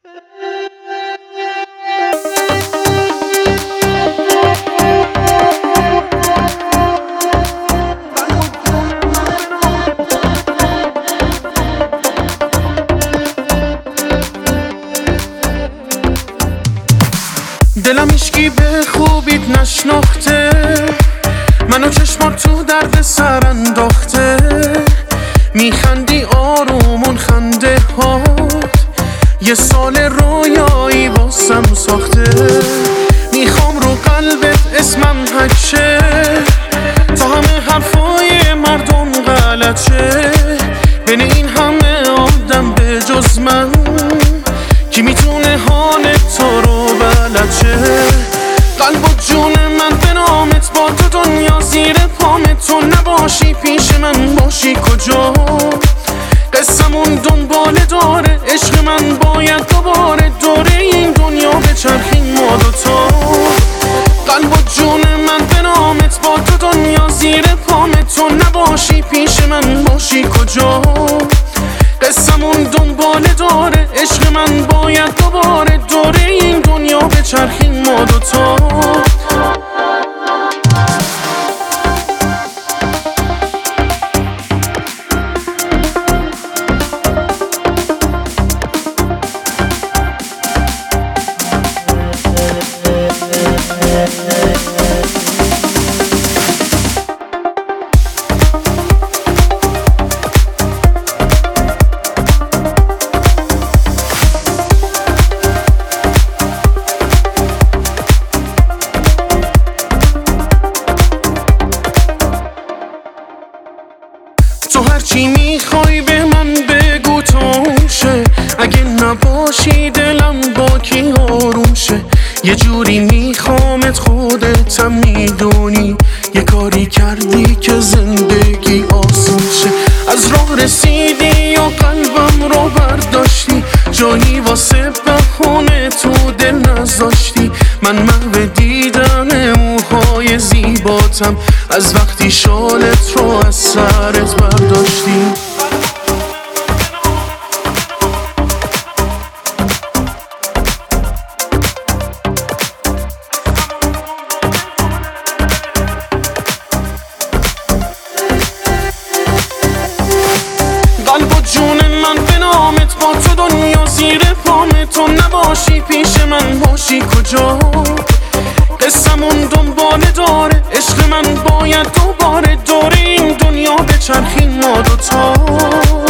دلم هیچکی به خوبیت نشناخته، منو چشمات تو درد سر انداخته. میخندی آرومون خنده هات، یه سال رویایی واسم ساخته. میخوام رو قلبت اسمم حکشه، تا همه حرفای مردم غلط شه. بین این همه آدم به جز من، کی میتونه حال تو رو بلد شه؟ قلب و جون من به نامت، با تو دنیا زیر پامت. تو نباشی پیش من باشی کجا؟ قصمون دنباله داره، عشق من باید دوباره دوره این دنیا بچرخیم ما دوتا. قلب و جون من به نامت، با تو دنیا زیر پامت. تو نباشی پیش من باشی کجا؟ قصمون دنباله داره، عشق من باید دوباره دوره این دنیا بچرخیم ما دوتا. تو هرچی میخوای به من بگو توشه، اگه نباشی دلم با کی آروم شه. یه جوری میخوامت خودتم میدونی، یه کاری کردی که زندگی آسون شه. از راه رسیدی و قلبم رو برداشتی، جایی واسه بهونه تو دل نذاشتی. من محو دیدن موهای زیباتم، از وقتی شالت رو از سرت برداشتی. قلب و جون من به نامت، با تو دنیا زیر پامت. تو نباشی پیش من باشی کجا؟ قصمون دنباله داره، عشق من باید دوباره دوره این دنیا بچرخیم ما دوتا.